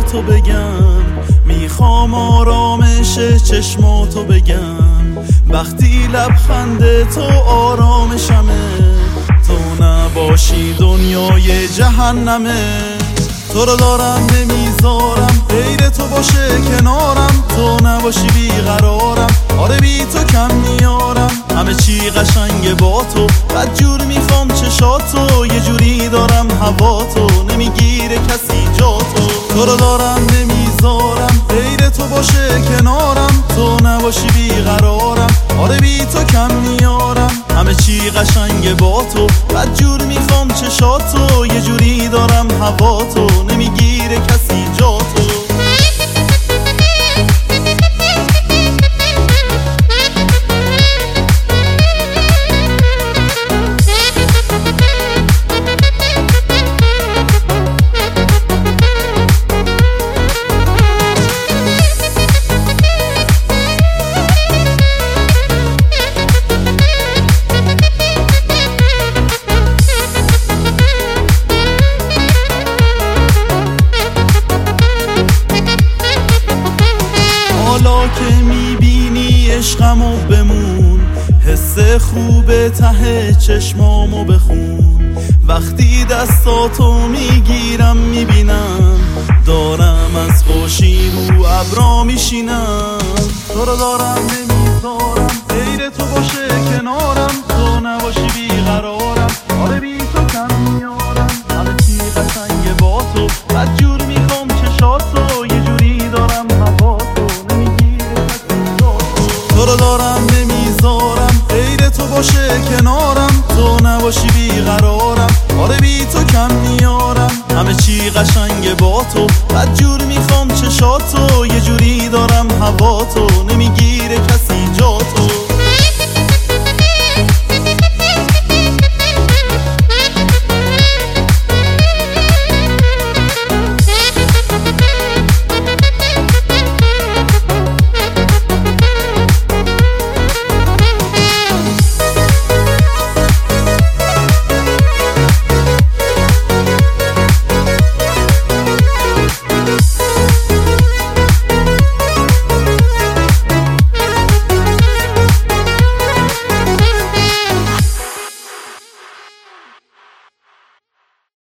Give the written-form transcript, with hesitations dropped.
با تو بگم، میخوام آرامش چشماتو بگم. وقتی لبخند تو آرامشمه، تو نباشی دنیای جهنمه. تو رو دارم نمیذارم غیر تو باشه کنارم، تو نباشی بیقرارم، آره بی تو کم میارم. همه چی قشنگه با تو، بدجور میخوام چشاتو، یه جوری دارم هوا تو، نمیگیره کسی جا تو. تو رو دارم نمیذارم غیر تو باشه کنارم، تو نباشی بیقرارم، آره بی تو کم میارم. همه چی قشنگه با تو، بدجور میخوام چشاتو، یه جوری دارم هوا تو، نمیگیره کسی جا تو. حالا که میبینی عشقمو بمون، حس خوب ته چشمامو بخون. وقتی دستاتو میگیرم میبینم، دارم از خوشی رو ابرا میشینم. تو رو دارم نمیذارم غیر تو باشه کنارم، تو نباشی بیقرارم، آره بی تو کم میارم. همه چی قشنگه با تو، بدجور میخوام چشاتو، یه جوری دارم هوا تو، تو رو دارم نمیذارم غیر تو باشه کنارم، تو نباشی بیقرارم، آره بی تو کم میارم. همه چی قشنگه با تو، بدجور میخوام چشاتو، یه جوری دارم هوا تو، نمیگی